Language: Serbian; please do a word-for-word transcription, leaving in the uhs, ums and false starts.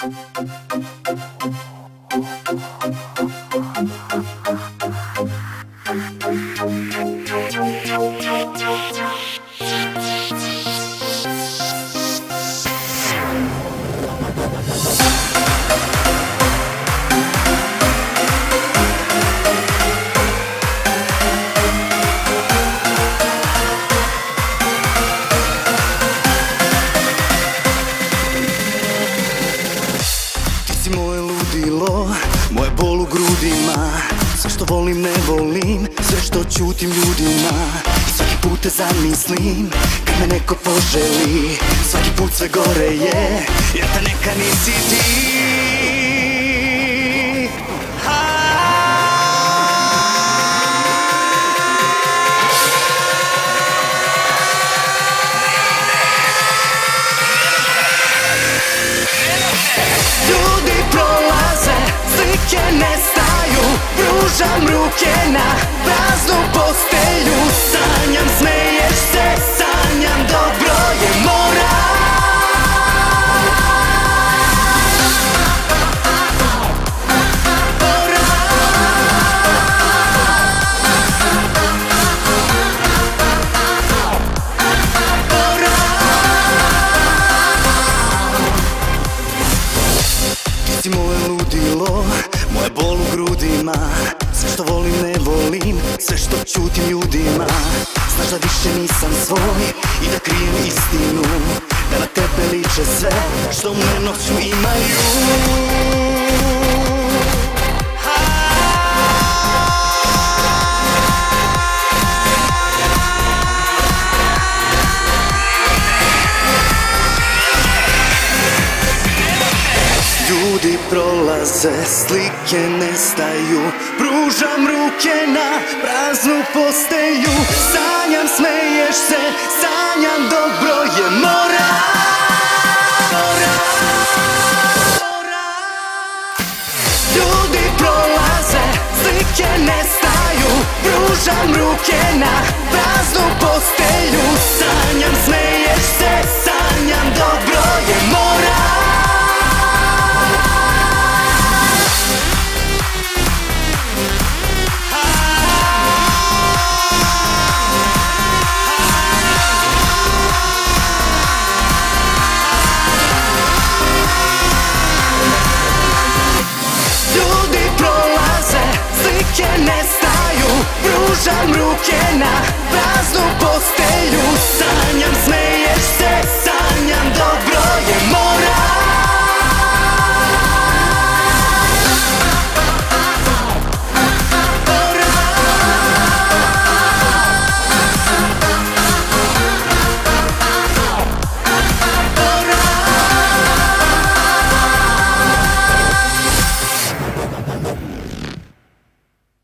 Moje ludilo, moje bol u grudima. Sve što volim ne volim, sve što ćutim ljudima. I svaki put te zamislim, kad me neko poželi. Svaki put sve gore je, jer te neka nisi ti. Ljudi prolaze, slike nestaju. Pružam ruke na praznu postelju. Sanjam, smeješ se, sanjam, dobro je mora. Ti si moje ludilo, moje bol u grudima. Sve što volim ne volim, sve što ćutim ljudima. Znaš da više nisam svoj i da krijem istinu, da na tebe liče sve što me noću imaju. Ljudi prolaze, slike nestaju. Pružam ruke na praznu postelju. Sanjam, smeješ se, sanjam, dobro je mora. Ljudi prolaze, slike nestaju. Pružam ruke na praznu postelju. Sanjam, smeješ se, sanjam, dobro je mora. Nestaju, pružam ruke na praznu postelju. Sanjam, smeješ se, sanjam, dobro je mora.